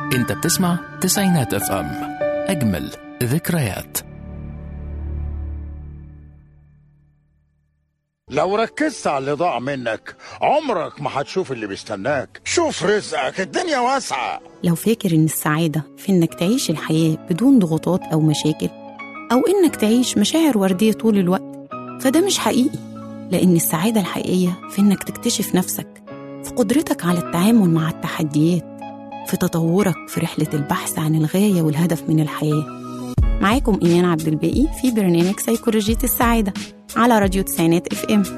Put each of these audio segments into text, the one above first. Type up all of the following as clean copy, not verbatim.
انت بتسمع تسعينات اف ام، اجمل ذكريات. لو ركزت على اللي ضاع منك عمرك ما هتشوف اللي بيستناك. شوف رزقك، الدنيا واسعة. لو فاكر إن السعادة في إنك تعيش الحياة بدون ضغوطات أو مشاكل، أو إنك تعيش مشاعر وردية طول الوقت، فده مش حقيقي. لأن السعادة الحقيقية في إنك تكتشف نفسك، في قدرتك على التعامل مع التحديات، في تطورك في رحلة البحث عن الغاية والهدف من الحياة. معاكم إيمان عبد الباقي في برنامج سيكولوجية السعادة على راديو تسعينات اف ام.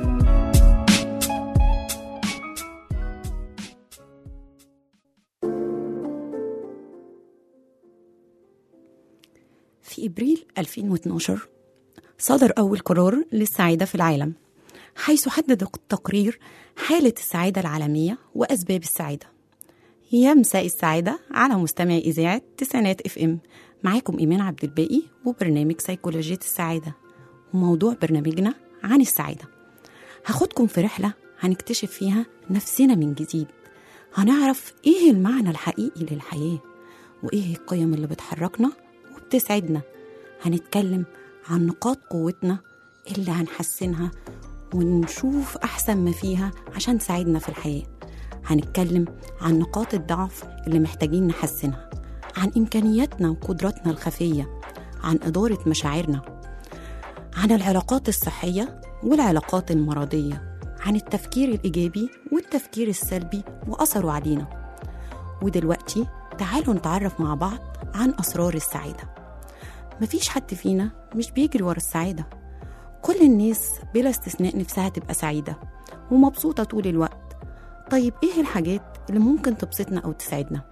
في إبريل 2012 صدر أول قرار للسعادة في العالم، حيث حدد التقرير حالة السعادة العالمية وأسباب السعادة. يا مساء السعادة على مستمعي إذاعة تسعينات اف ام، معاكم إيمان عبد الباقي وبرنامج سيكولوجية السعادة، وموضوع برنامجنا عن السعادة. هاخدكم في رحلة هنكتشف فيها نفسنا من جديد، هنعرف إيه المعنى الحقيقي للحياة، وإيه القيم اللي بتحركنا وبتسعدنا. هنتكلم عن نقاط قوتنا اللي هنحسنها ونشوف أحسن ما فيها عشان تساعدنا في الحياة. هنتكلم عن نقاط الضعف اللي محتاجين نحسنها، عن إمكانياتنا وقدراتنا الخفية، عن إدارة مشاعرنا، عن العلاقات الصحية والعلاقات المرضية، عن التفكير الإيجابي والتفكير السلبي وأثره علينا. ودلوقتي تعالوا نتعرف مع بعض عن أسرار السعادة. مفيش حد فينا مش بيجري ورا السعادة، كل الناس بلا استثناء نفسها تبقى سعيدة ومبسوطة طول الوقت. طيب إيه الحاجات اللي ممكن تبسطنا أو تسعدنا؟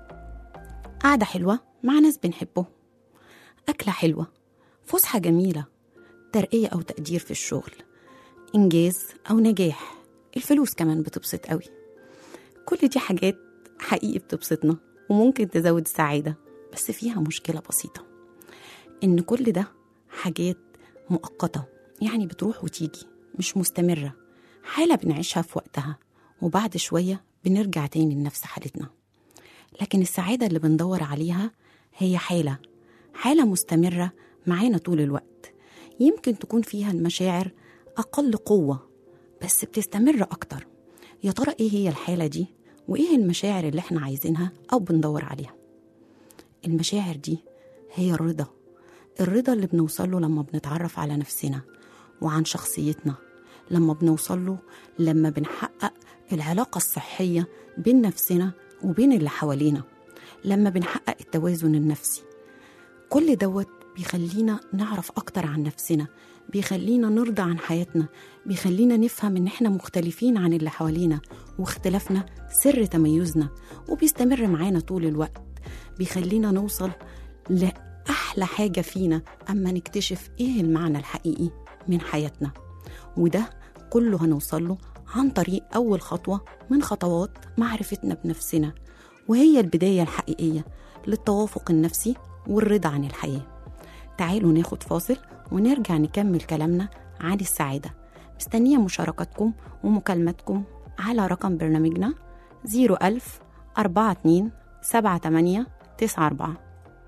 قعدة حلوة مع ناس بنحبه، أكلة حلوة، فسحة جميلة، ترقية أو تقدير في الشغل، إنجاز أو نجاح. الفلوس كمان بتبسط قوي. كل دي حاجات حقيقي بتبسطنا وممكن تزود السعادة، بس فيها مشكلة بسيطة، إن كل ده حاجات مؤقتة، يعني بتروح وتيجي، مش مستمرة، حالة بنعيشها في وقتها وبعد شوية بنرجع تاني لنفس حالتنا. لكن السعادة اللي بندور عليها هي حالة مستمرة معانا طول الوقت، يمكن تكون فيها المشاعر أقل قوة بس بتستمر أكتر. يا ترى إيه هي الحالة دي؟ وإيه المشاعر اللي إحنا عايزينها أو بندور عليها؟ المشاعر دي هي الرضا اللي بنوصله لما بنتعرف على نفسنا وعن شخصيتنا، لما بنوصله لما بنحقق العلاقة الصحية بين نفسنا وبين اللي حوالينا، لما بنحقق التوازن النفسي. كل دوت بيخلينا نعرف أكتر عن نفسنا، بيخلينا نرضى عن حياتنا، بيخلينا نفهم إن إحنا مختلفين عن اللي حوالينا، واختلافنا سر تميزنا وبيستمر معانا طول الوقت. بيخلينا نوصل لأحلى حاجة فينا أما نكتشف إيه المعنى الحقيقي من حياتنا. وده كله هنوصله عن طريق أول خطوة من خطوات معرفتنا بنفسنا، وهي البداية الحقيقية للتوافق النفسي والرضا عن الحياة. تعالوا ناخد فاصل ونرجع نكمل كلامنا عن السعادة. مستنية مشاركتكم ومكالمتكم على رقم برنامجنا 01000 42 78 94.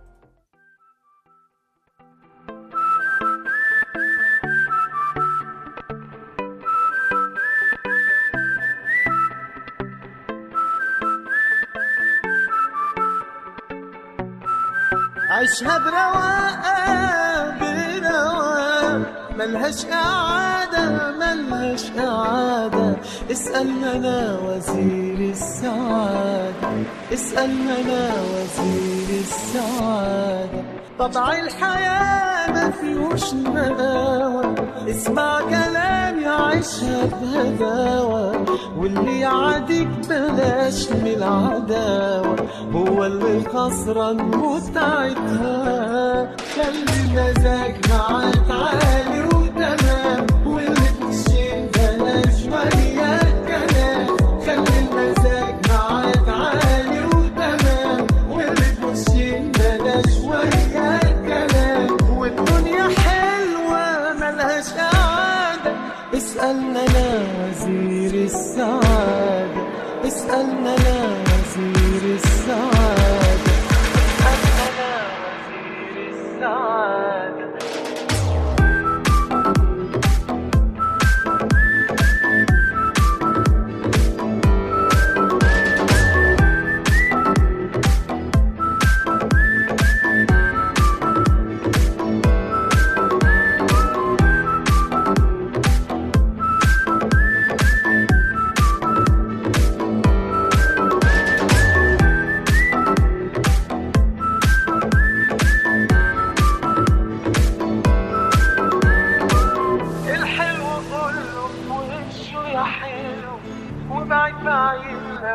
عيشها برواقة ملهاش قعادة. اسألنا أنا وزير السعادة، طبع الحياة ما فيهوش نغاوة. اسمع كلامي عيشها بهداوة، واللي يعاديك بلاش من العداوة، هو اللي خسران متعتها. خلي مزاج معاك عالي وتمام، واللي تشين بلاش وياك كلام. خلي المزاج معاك عالي وتمام، واللي تشين بلاش وياك كلام. والدنيا حلوة ملهاش قعدة. اسألنا أنا وزير السعادة، اسألنا أنا وزير السعادة.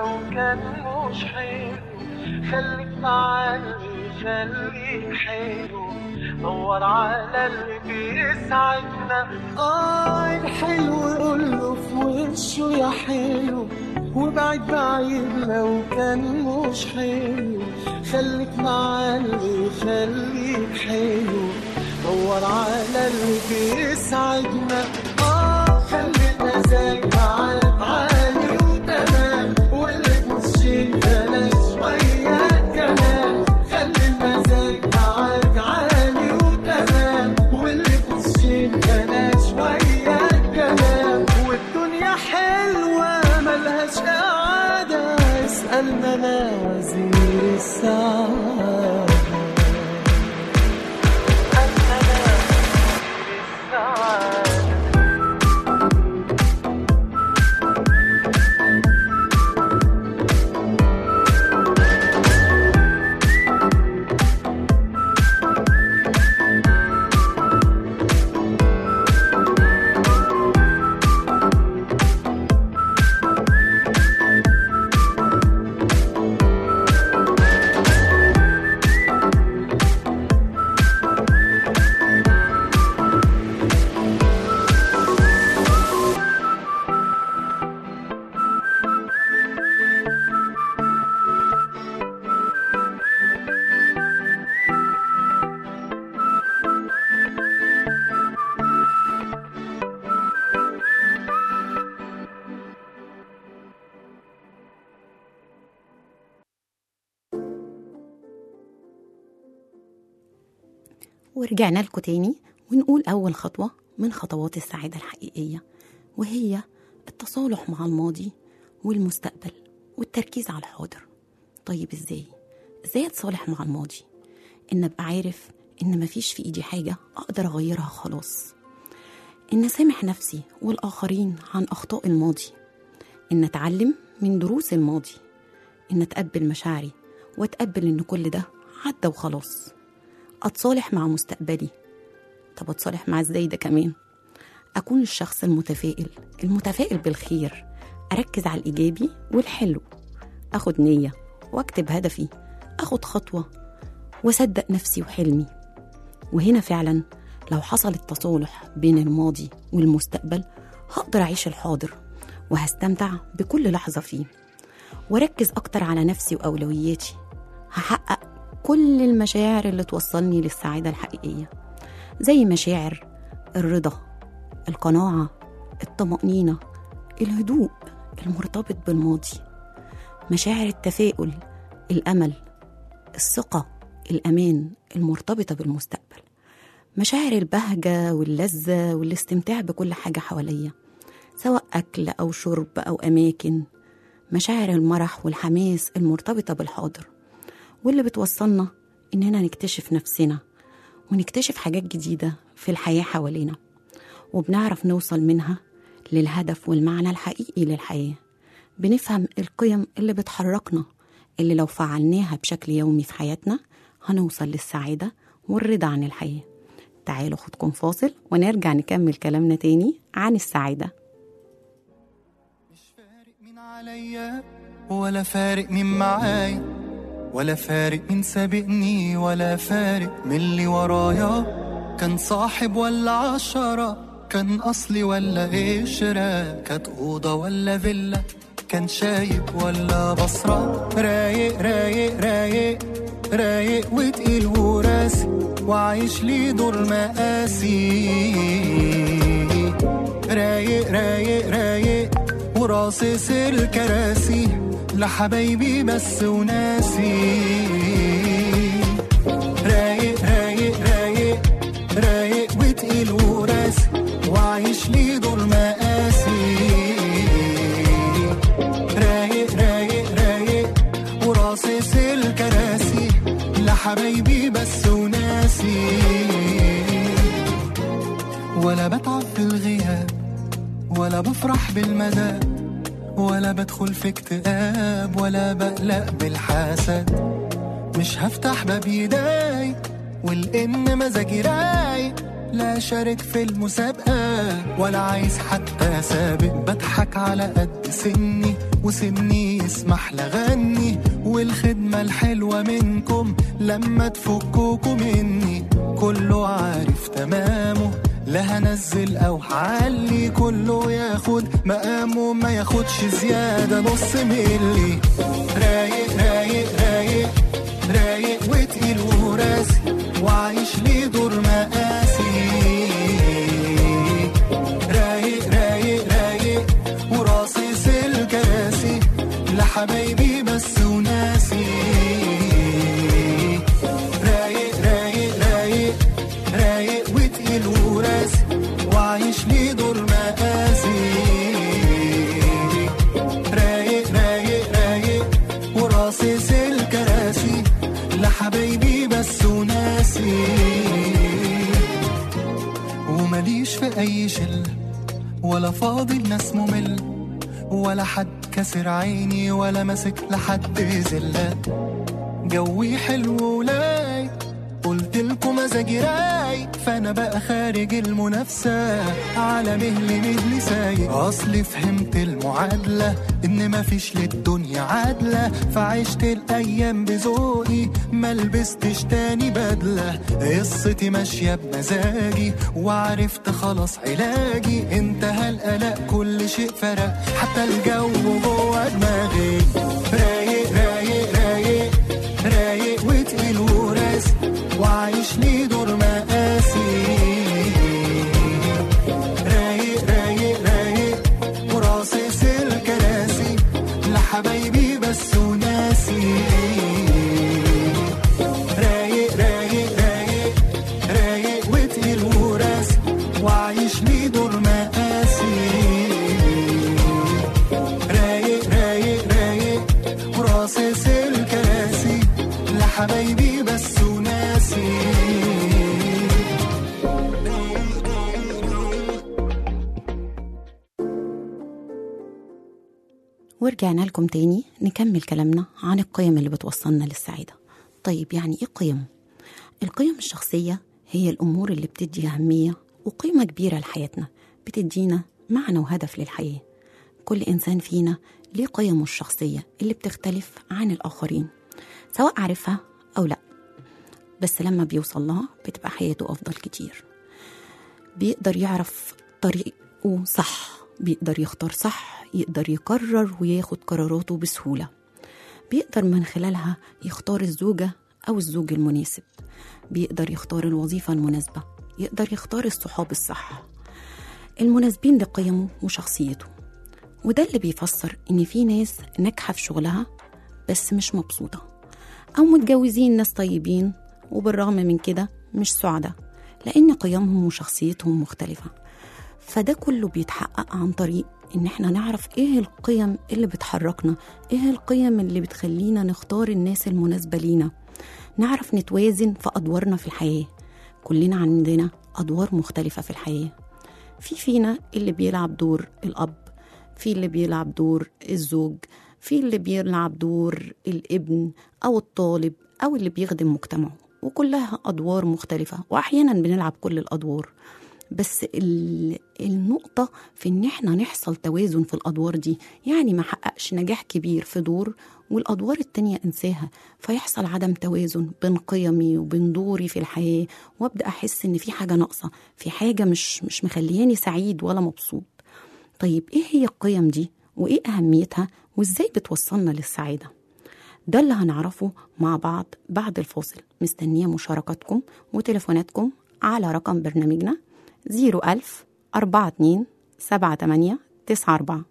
لو كان مش حلو، خليك معلي خليك حلو، دور على اللي بيسعدنا. الحلو قوله في وشه يا حلو، وبعد بعيد لو كان مش حلو، خليك معلي خليك حلو، دور على اللي بيسعدنا. خلي المزاج معاك عالي وتمام، واللي بوشين بلاش شوية كمان. خلي المزاج معاك عالي وتمام، واللي بوشين بلاش شوية كمان. والدنيا حلوة ملهاش قعدة، اسألنا نازل السعادة. ورجعنا لكم تاني ونقول أول خطوة من خطوات السعادة الحقيقية، وهي التصالح مع الماضي والمستقبل والتركيز على الحاضر. طيب ازاي اتصالح مع الماضي؟ ان ابقى عارف ان مفيش في ايدي حاجة اقدر اغيرها خلاص، ان اسامح نفسي والاخرين عن اخطاء الماضي، ان اتعلم من دروس الماضي، ان اتقبل مشاعري واتقبل ان كل ده عدى وخلاص. اتصالح مع مستقبلي. طب اتصالح مع ازاي ده كمان؟ اكون الشخص المتفائل بالخير، اركز على الايجابي والحلو، اخد نية واكتب هدفي، اخد خطوة واصدق نفسي وحلمي. وهنا فعلا لو حصل التصالح بين الماضي والمستقبل هقدر اعيش الحاضر وهستمتع بكل لحظة فيه، واركز اكتر على نفسي واولوياتي. هحقق كل المشاعر اللي توصلني للسعادة الحقيقية، زي مشاعر الرضا، القناعة، الطمأنينة، الهدوء المرتبط بالماضي، مشاعر التفاؤل، الأمل، الثقة، الأمان المرتبطة بالمستقبل، مشاعر البهجة واللذة والاستمتاع بكل حاجة حواليا سواء أكل أو شرب أو أماكن، مشاعر المرح والحماس المرتبطة بالحاضر، واللي بتوصلنا إننا نكتشف نفسنا ونكتشف حاجات جديدة في الحياة حوالينا، وبنعرف نوصل منها للهدف والمعنى الحقيقي للحياة. بنفهم القيم اللي بتحركنا، اللي لو فعلناها بشكل يومي في حياتنا هنوصل للسعادة والرضا عن الحياة. تعالوا خدكم فاصل ونرجع نكمل كلامنا تاني عن السعادة. مش فارق مين عليا ولا فارق مين معايا، ولا فارق مين سابقني ولا فارق من اللي ورايا، كان صاحب ولا 10، كان أصلي ولا قشرة، كانت أوضة ولا فيلا، كان شايب ولا بصرة. رايق رايق رايق رايق وتقيل وراسي، وعايش لي دور مقاسي. رايق رايق رايق وراصص الكراسي، لحبايبي بس وناسي. رايق رايق رايق رايق وتقيل وراسي، وعايش لي دور مقاسي. رايق رايق رايق وراصص الكراسي، لحبايبي بس وناسي. ولا بتعب في الغياب ولا بفرح بالمدى، ولا بدخل في اكتئاب ولا بقلق بالحسد. مش هفتح باب يداي والإن مزاجي رايق، لا شارك في المسابقة ولا عايز حتى سابق. بضحك على قد سني وسني يسمح لغني، والخدمة الحلوة منكم لما تفكوكوا مني. كله عارف تمامه، لا هنزل او هعلي، كله ياخد مقامه ما ياخدش زيادة نص ملي. رايق رايق رايق رايق وتقيل وراسي، وعايش ليه دور مقاسي. رايق رايق رايق وراصص الكراسي، لحبايبي بس وناسي. رايق رايق رايق رايق وتقيل وراسي، وعايش ليه دور مقاسي. رايق رايق رايق وراصص الكراسي، لحبايبي بس وناسي. ومليش في اي شله، ولا فاضي الناس ممل، ولا حد كسر عيني، ولا ماسك لحد زله. جوي حلو ولاي، قلت لكم مزاجي رايق، فانا بقى خارج المنافسه على مهلي سايق. اصلي فهمت المعادله ان مفيش للدنيا عادله، فعشت الايام بذوقي ما لبستش تاني بدله. قصتي ماشيه بمزاجي، وعرفت خلاص علاجي. انتهى القلق كل شيء فرق، حتى الجو جوه دماغي. رايق رايق رايق رايق وتقيل وراسي، وعايش ليه دور مقاسي. رايق رايق رايق وراصص الكراسي، لحبايبي بس وناسي. رايق رايق رايق رايق وتقيل وراسي، وعايش ليه دور مقاسي. رايق رايق رايق وراصص الكراسي، لحبايبي بس وناسي. ورجعنا لكم تاني نكمل كلامنا عن القيم اللي بتوصلنا للسعادة. طيب يعني ايه قيم؟ القيم الشخصية هي الأمور اللي بتدي أهمية وقيمة كبيرة لحياتنا، بتدينا معنى وهدف للحياة. كل إنسان فينا ليه قيمه الشخصية اللي بتختلف عن الآخرين، سواء عارفها أو لا، بس لما بيوصل لها بتبقى حياته أفضل كتير. بيقدر يعرف طريقه صح، بيقدر يختار صح، يقدر يقرر وياخد قراراته بسهولة. بيقدر من خلالها يختار الزوجة أو الزوج المناسب، بيقدر يختار الوظيفة المناسبة، يقدر يختار الصحاب الصح المناسبين لقيمه وشخصيته. وده اللي بيفسر إن في ناس ناجحة في شغلها بس مش مبسوطة، أو متجوزين ناس طيبين وبالرغم من كده مش سعداء، لأن قيمهم وشخصيتهم مختلفة. فده كله بيتحقق عن طريق إن احنا نعرف إيه القيم اللي بتحركنا، إيه القيم اللي بتخلينا نختار الناس المناسبة لينا، نعرف نتوازن في أدوارنا في الحياة. كلنا عندنا أدوار مختلفة في الحياة، فينا اللي بيلعب دور الأب، في اللي بيلعب دور الزوج، في اللي بيلعب دور الابن أو الطالب أو اللي بيخدم مجتمعه، وكلها أدوار مختلفة، وأحيانا بنلعب كل الأدوار. بس النقطة في إن احنا نحصل توازن في الأدوار دي، يعني ما حققش نجاح كبير في دور والأدوار التانية انساها، فيحصل عدم توازن بين قيمي وبين دوري في الحياة، وابدأ أحس إن في حاجة ناقصة، في حاجة مش مخلياني سعيد ولا مبسوط. طيب إيه هي القيم دي وإيه أهميتها وإزاي بتوصلنا للسعادة؟ ده اللي هنعرفه مع بعض بعد الفاصل. مستنية مشاركاتكم وتليفوناتكم على رقم برنامجنا 01000 42 78 94.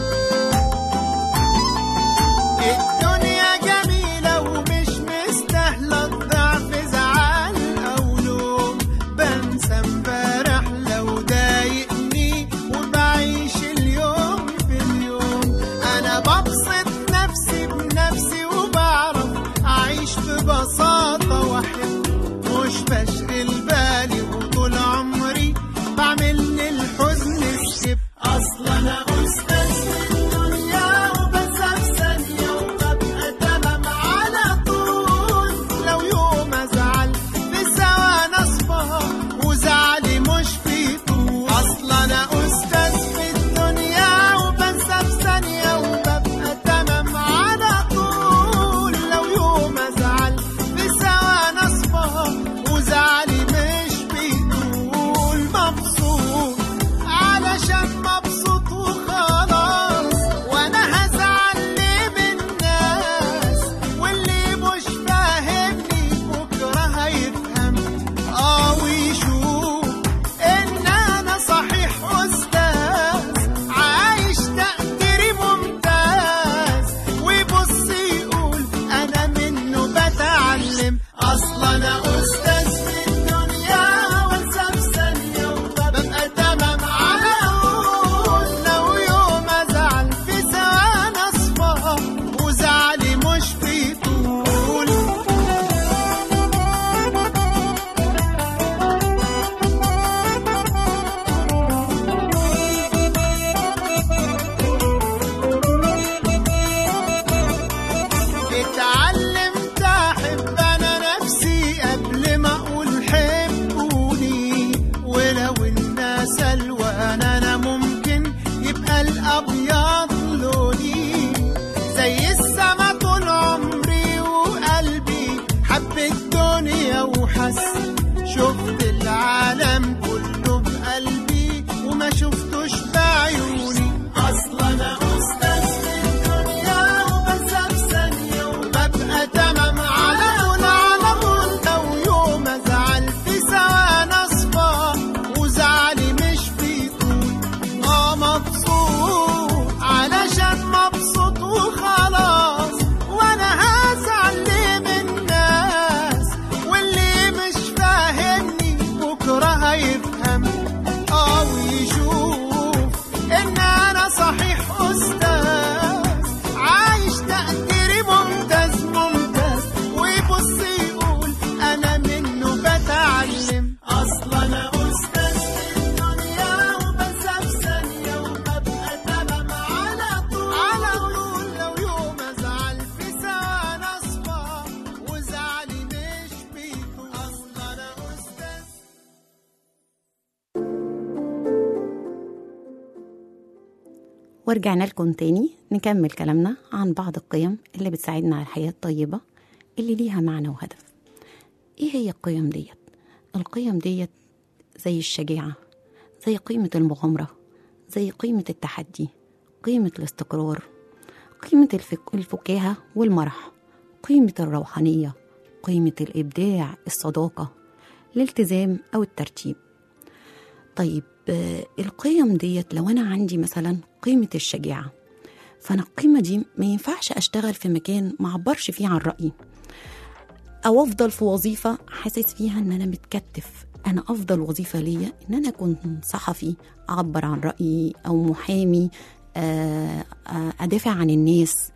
الدنيا جميلة ومش مستاهلة اتعلم، اصلا انا استاذ في الدنيا وبنسى في ثانيه وببقى تمام على طول على طول. لو يوم ازعل في ثواني اصفى وزعلي مش بيطول، اصلا انا استاذ. ورجعنا لكم تاني نكمل كلامنا عن بعض القيم اللي بتساعدنا على الحياة الطيبة اللي ليها معنى وهدف. ايه هي القيم ديت؟ القيم ديت زي الشجاعة، زي قيمة المغامرة، زي قيمة التحدي، قيمة الاستقرار، قيمة الفكاهة والمرح، قيمة الروحانية، قيمة الإبداع، الصداقة، الالتزام أو الترتيب. طيب القيم ديت لو أنا عندي مثلا قيمة الشجاعة، فأنا القيمة دي ما ينفعش أشتغل في مكان ما عبرش فيه عن رأيي، أو أفضل في وظيفة حاسس فيها إن أنا متكتف. أنا أفضل وظيفة ليا إن أنا أكون صحفي أعبر عن رأيي، أو محامي أدافع عن الناس،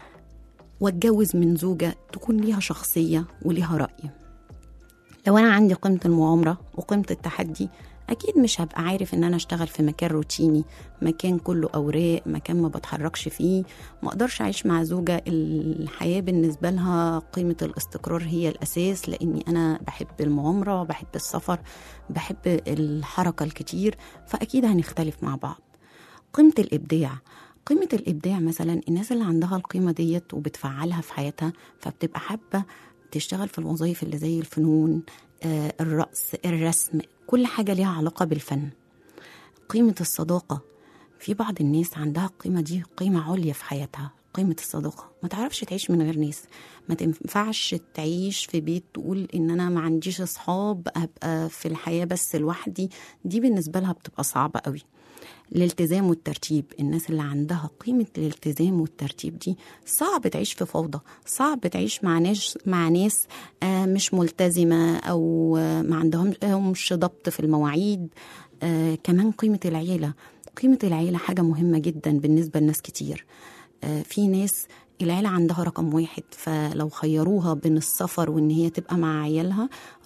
واتجوز من زوجة تكون ليها شخصية وليها رأي. لو أنا عندي قيمة المغامرة وقيمة التحدي، أكيد مش هبقى عارف إن أنا أشتغل في مكان روتيني، مكان كله أوراق، مكان ما بتحركش فيه. ما أقدرش أعيش مع زوجة الحياة بالنسبة لها قيمة الاستقرار هي الأساس، لأني أنا بحب المغامرة، بحب السفر، بحب الحركة الكتير، فأكيد هنختلف مع بعض. قيمة الإبداع، قيمة الإبداع مثلا الناس اللي عندها القيمة ديت وبتفعلها في حياتها، فبتبقى حابة تشتغل في الوظائف اللي زي الفنون، الرقص، الرسم، كل حاجة ليها علاقة بالفن. قيمة الصداقة، في بعض الناس عندها القيمة دي قيمة عليا في حياتها، قيمة الصداقة. ما تعرفش تعيش من غير ناس، ما تنفعش تعيش في بيت تقول إن أنا ما عنديش أصحاب، أبقى في الحياة بس لوحدي، دي بالنسبة لها بتبقى صعبة قوي. الالتزام والترتيب، الناس اللي عندها قيمة الالتزام والترتيب دي صعب تعيش في فوضى، صعب تعيش مع ناس مش ملتزمة أو ما عندهمش ضبط في المواعيد. كمان قيمة العيلة، قيمة العيلة حاجة مهمة جدا بالنسبة لناس كتير. في ناس العيلة عندها رقم واحد، فلو خيروها بين السفر وإن هي تبقى مع عيالها،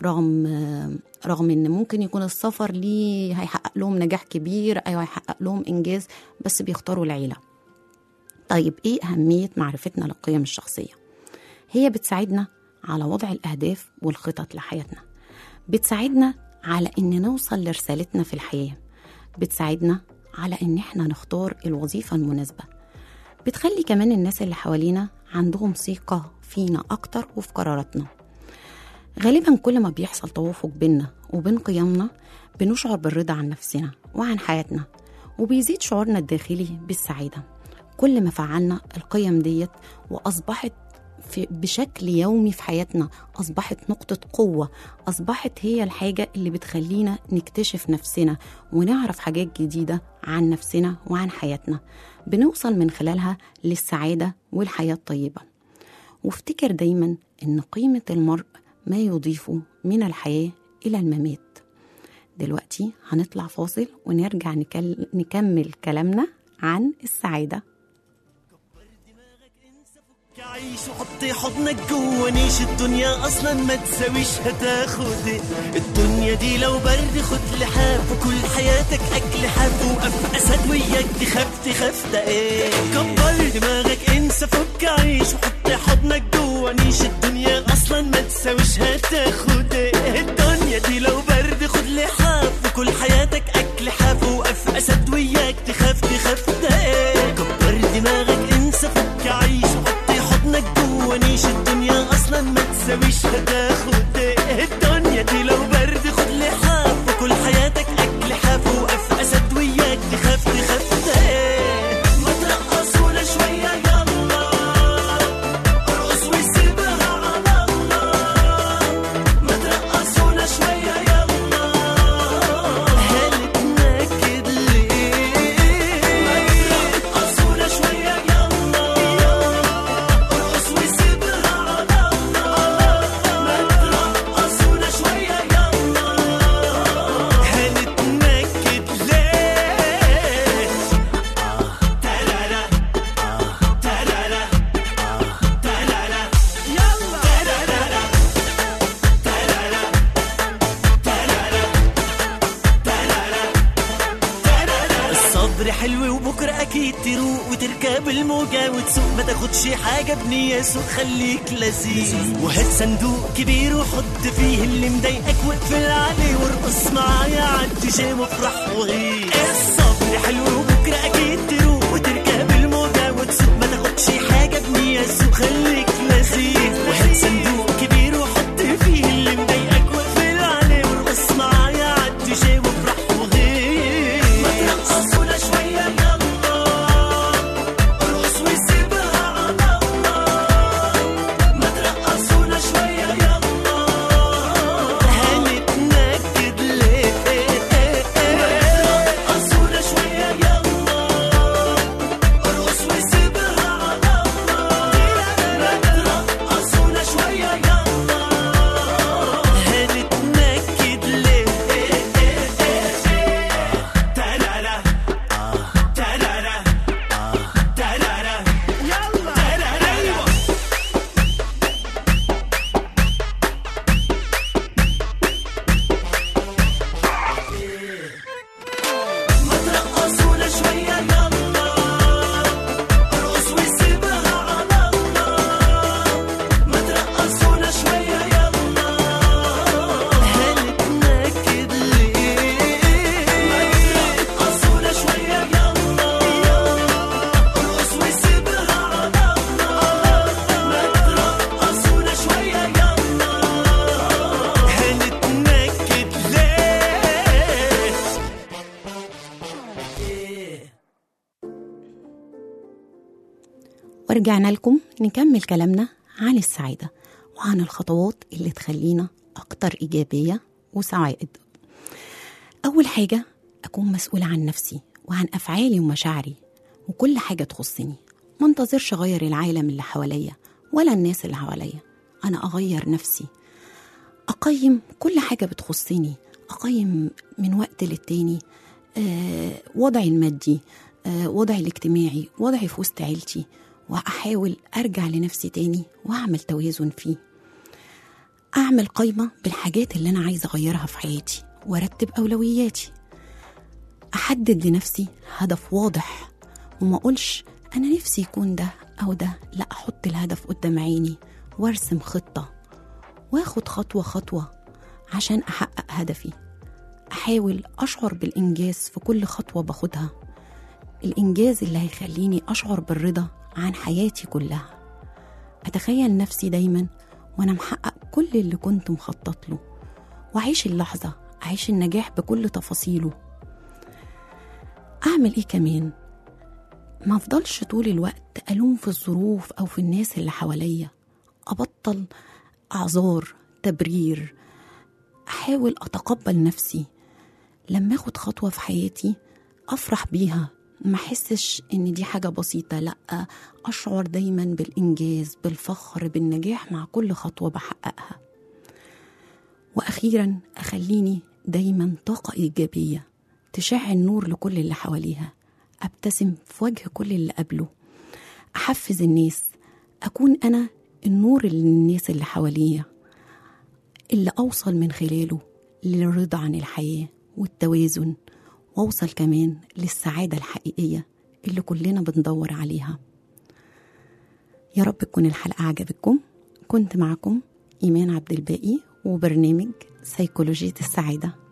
رغم إن ممكن يكون السفر ليه هيحقق لهم نجاح كبير أو هيحقق لهم إنجاز، بس بيختاروا العيلة. طيب إيه أهمية معرفتنا للقيم الشخصية؟ هي بتساعدنا على وضع الأهداف والخطط لحياتنا، بتساعدنا على إن نوصل لرسالتنا في الحياة، بتساعدنا على إن احنا نختار الوظيفة المناسبة، بتخلي كمان الناس اللي حوالينا عندهم ثقة فينا أكتر وفي قراراتنا. غالبا كل ما بيحصل توافق بيننا وبين قيمنا بنشعر بالرضا عن نفسنا وعن حياتنا، وبيزيد شعورنا الداخلي بالسعادة كل ما فعلنا القيم ديت وأصبحت بشكل يومي في حياتنا، أصبحت نقطة قوة، أصبحت هي الحاجة اللي بتخلينا نكتشف نفسنا ونعرف حاجات جديدة عن نفسنا وعن حياتنا، بنوصل من خلالها للسعادة والحياة الطيبة. وافتكر دايما إن قيمة المرء ما يضيفه من الحياة إلى الممات. دلوقتي هنطلع فاصل ونرجع نكمل كلامنا عن السعادة. عيش وحطي حضنك جوا نيش، الدنيا اصلا ما تساويش هتاخد الدنيا دي لو برد خد لحاف، وكل حياتك اكل حاف، وقف اسد وياك تخاف ده ايه. كبر دماغك انسى فك عيش وحطي حضنك جوا نيش، الدنيا اصلا ما تساويش هتاخد الدنيا دي لو برد خد لحاف، وكل حياتك اكل حاف، وقف اسد وياك تخاف ده ايه. كبر دماغك انسى فك عيش حضنك جوا نيش، الدنيا اصلا ما تساويش هتاخد الدنيا دي لو برد خد لحاف، وكل حياتك اكل حاف، وقف اسد وياك تخاف ده ايه. ما ترقصونا شويه يلا ارقص وسيبها على الله، ما ترقصونا شويه يلا حلوة وبكرة أكيد تروق، وتركب الموجة وتسوق، ما تاخدش حاجة بنية سوق، خليك لذيذ. وهات صندوق كبير وحط فيه اللي مضايقك واقفل عليه وارقص معايا عالديجي وافرح وغير. الصبر حلو وبكرة أكيد تروق، وتركب الموجة وتسوق، ما تاخدش حاجة بنية سوق، خليك لذيذ. وهات صندوق كبير وحط فيه اللي مضايقك واقفل عليه وارقص معايا عالديجي وافرح وغير. ما ترقصونا شوية يلا، ارقص وسيبها على الله. ما ترقصونا شوية يلا، هنتنكد ليه؟ ترقصونا شوية يلا، ارقص وسيبها على الله. ما ترقصونا شوية يلا، هنتنكد ليه؟ تارارا تارارا تارارا يلا تارارا. ما ترقصونا شوية يلا، ارقص وسيبها على الله. ما ترقصونا شوية يلا، هنتنكد ليه؟ ما ترقصونا شوية يلا، ارقص وسيبها على الله. ما ترقصونا شوية يلا، هنتنكد ليه؟ ورجعنا لكم نكمل كلامنا عن السعادة وعن الخطوات اللي تخلينا أكتر إيجابية وسعادة. أول حاجة أكون مسؤولة عن نفسي وعن أفعالي ومشاعري وكل حاجة تخصني. ما انتظرش أغير العالم اللي حواليا ولا الناس اللي حواليا، أنا أغير نفسي. أقيم كل حاجة بتخصني، أقيم من وقت للتاني وضعي المادي، وضعي الاجتماعي، وضعي في وسط عيلتي، وأحاول أرجع لنفسي تاني وأعمل توازن فيه. أعمل قائمة بالحاجات اللي أنا عايزة أغيرها في حياتي وأرتب أولوياتي. أحدد لنفسي هدف واضح وما أقولش أنا نفسي يكون ده أو ده، لا، أحط الهدف قدام عيني وارسم خطة واخد خطوة خطوة عشان أحقق هدفي. أحاول أشعر بالإنجاز في كل خطوة باخدها، الإنجاز اللي هيخليني أشعر بالرضا عن حياتي كلها. أتخيل نفسي دايما وأنا محقق كل اللي كنت مخطط له، وأعيش اللحظة، أعيش النجاح بكل تفاصيله. أعمل إيه كمان؟ ما أفضلش طول الوقت ألوم في الظروف أو في الناس اللي حواليا، أبطل أعذار، تبرير. أحاول أتقبل نفسي. لما أخد خطوة في حياتي أفرح بيها، ما أحسش إن دي حاجة بسيطة، لأ، أشعر دايما بالإنجاز، بالفخر، بالنجاح مع كل خطوة بحققها. وأخيرا أخليني دايما طاقة إيجابية تشع النور لكل اللي حواليها، أبتسم في وجه كل اللي قبله، أحفز الناس، أكون أنا النور للناس اللي حواليا، اللي أوصل من خلاله للرضا عن الحياة والتوازن، وأوصل كمان للسعادة الحقيقية اللي كلنا بندور عليها. يا رب تكون الحلقة عجبتكم. كنت معكم إيمان عبد الباقي وبرنامج سيكولوجية السعادة.